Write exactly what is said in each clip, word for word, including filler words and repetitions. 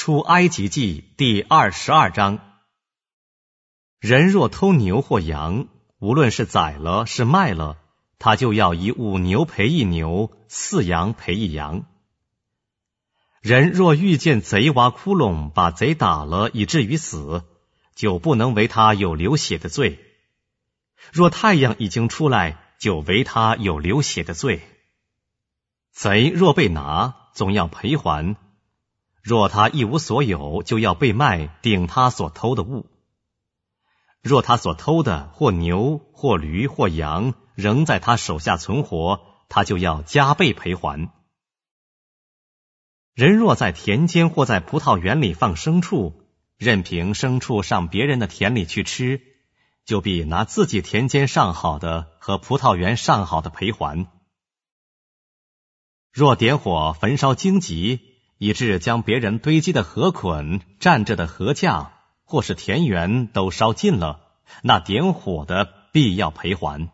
出埃及记第二十二章。人若偷牛或羊，无论是宰了是卖了，他就要以五牛赔一牛，四羊赔一羊。人若遇见贼挖窟窿，把贼打了以至于死，就不能为他有流血的罪。若太阳已经出来，就为他有流血的罪。贼若被拿，总要赔还；若他一无所有，就要被卖，顶他所偷的物。若他所偷的或牛或驴或羊仍在他手下存活，他就要加倍赔还。人若在田间或在葡萄园里放牲畜，任凭牲畜上别人的田里去吃，就必拿自己田间上好的和葡萄园上好的赔还。若点火焚烧荆棘，以致将别人堆积的禾捆、站着的禾架或是田园都烧尽了，那点火的必要赔还。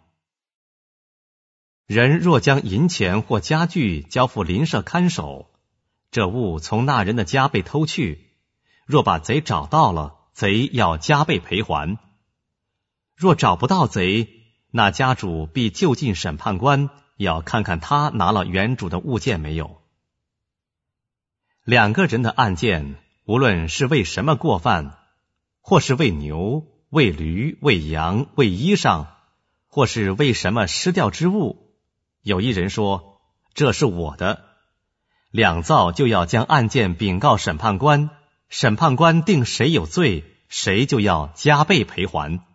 人若将银钱或家具交付邻舍看守，这物从那人的家被偷去，若把贼找到了，贼要加倍赔还。若找不到贼，那家主必就近审判官，要看看他拿了原主的物件没有。两个人的案件，无论是为什么过犯，或是为牛、为驴、为羊、为衣裳，或是为什么失掉之物，有一人说这是我的，两造就要将案件禀告审判官，审判官定谁有罪，谁就要加倍赔还。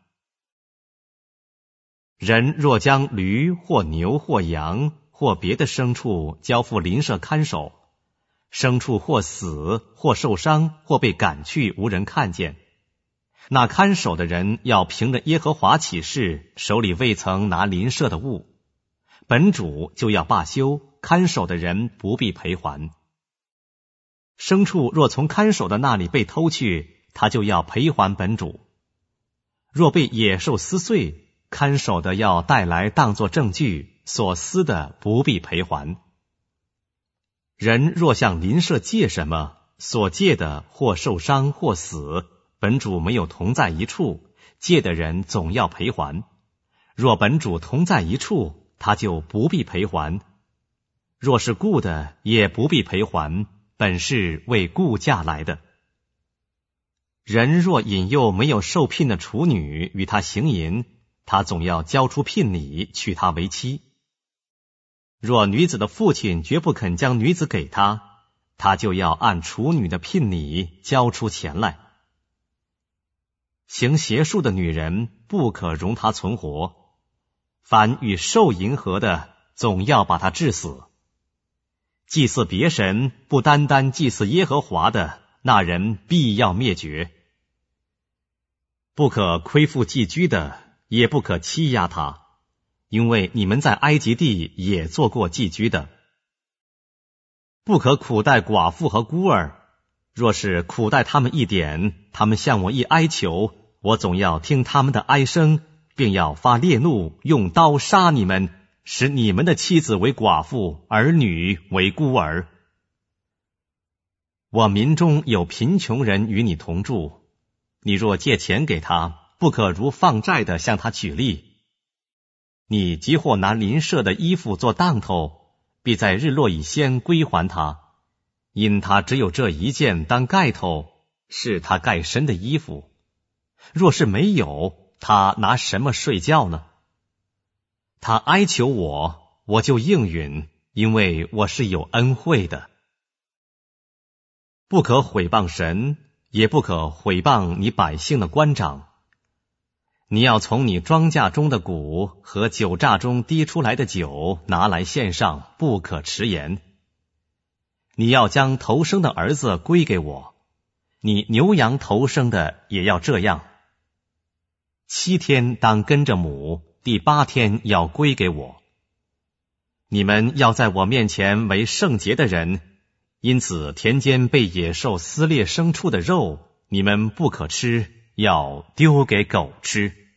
人若将驴或牛或羊或别的牲畜交付邻舍看守，牲畜或死或受伤或被赶去，无人看见，那看守的人要凭着耶和华起誓，手里未曾拿邻舍的物，本主就要罢休，看守的人不必赔还。牲畜若从看守的那里被偷去，他就要赔还本主。若被野兽撕碎，看守的要带来当作证据，所撕的不必赔还。人若向邻舍借什么，所借的或受伤或死，本主没有同在一处，借的人总要赔还。若本主同在一处，他就不必赔还。若是雇的，也不必赔还，本是为雇价来的。人若引诱没有受聘的处女与他行淫，他总要交出聘礼，娶她为妻。若女子的父亲绝不肯将女子给他，他就要按处女的聘礼交出钱来。行邪术的女人不可容她存活，凡与兽淫合的，总要把她治死。祭祀别神，不单单祭祀耶和华的，那人必要灭绝。不可亏负寄居的，也不可欺压他，因为你们在埃及地也做过寄居的。不可苦待寡妇和孤儿，若是苦待他们一点，他们向我一哀求，我总要听他们的哀声，并要发烈怒，用刀杀你们，使你们的妻子为寡妇，儿女为孤儿。我民中有贫穷人与你同住，你若借钱给他，不可如放债的向他取利。你即或拿邻舍的衣服做当头，必在日落以先归还他，因他只有这一件当盖头，是他盖身的衣服。若是没有，他拿什么睡觉呢？他哀求我，我就应允，因为我是有恩惠的。不可毁谤神，也不可毁谤你百姓的官长。你要从你庄稼中的谷和酒榨中滴出来的酒拿来献上，不可迟延。你要将头生的儿子归给我，你牛羊头生的也要这样。七天当跟着母，第八天要归给我。你们要在我面前为圣洁的人，因此田间被野兽撕裂牲畜的肉，你们不可吃，要丢给狗吃。